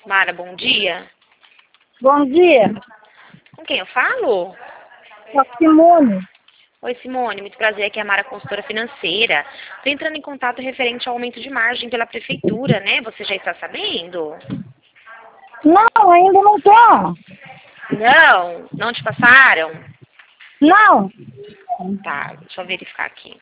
Mara, bom dia. Bom dia, Com quem eu falo? sou a Simone. Oi, Simone. Muito prazer. Aqui é a Mara, consultora financeira. Estou entrando em contato referente ao aumento de margem pela prefeitura, né? Você já está sabendo? Não, ainda não tô. Não? Não te passaram? Não. Tá, deixa eu verificar aqui.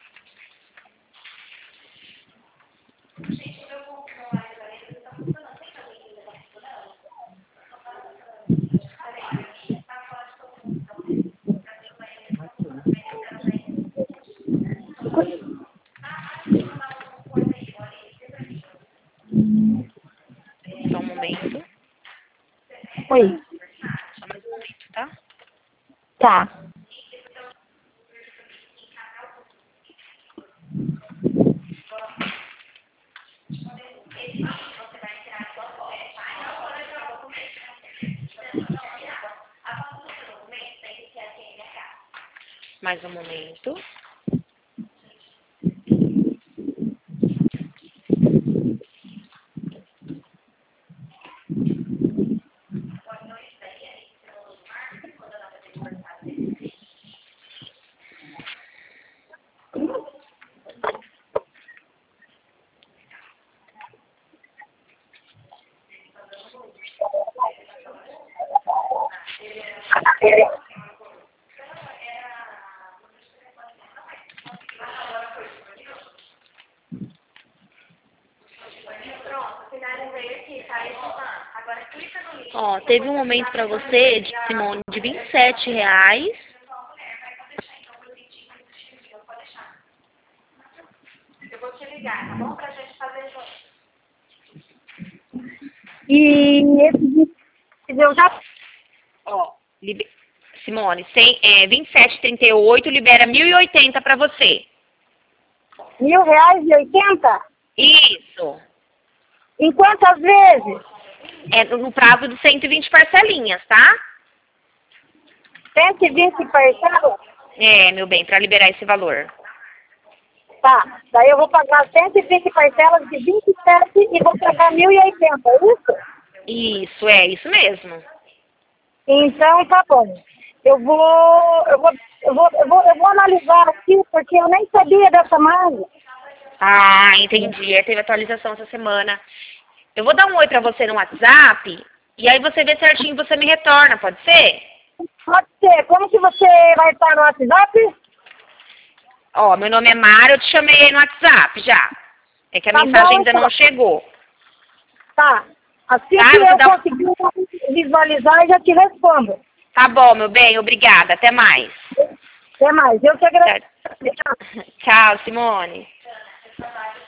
Só um momento. Oi. Só mais um momento, tá? Tá. Mais um momento. Ó, teve um aumento para você, Simone, de R$ 27. E esse eu já... Ó, Simone, 27,38 libera 1.080 para você. R$ 1.080? Isso. Em quantas vezes? É no prazo de 120 parcelinhas, tá? 120 parcelas? É, meu bem, para liberar esse valor. Tá. Daí eu vou pagar 120 parcelas de 27 e vou pagar 1.080, é isso? Isso, é isso mesmo. Então tá bom. Eu vou analisar aqui porque eu nem sabia dessa margem. Ah, entendi. Teve atualização essa semana. Eu vou dar um oi para você no WhatsApp e aí você vê certinho e você me retorna, pode ser? Pode ser. Como que você vai estar no WhatsApp? Ó, meu nome é Mara, eu te chamei aí no WhatsApp já. É que a Tá mensagem bom, ainda então. não chegou. Tá. Assim Tá, que você eu dá... conseguir visualizar, eu já te respondo. Tá bom, meu bem, obrigada. Até mais. Até mais. Eu que agradeço. Tchau, Simone.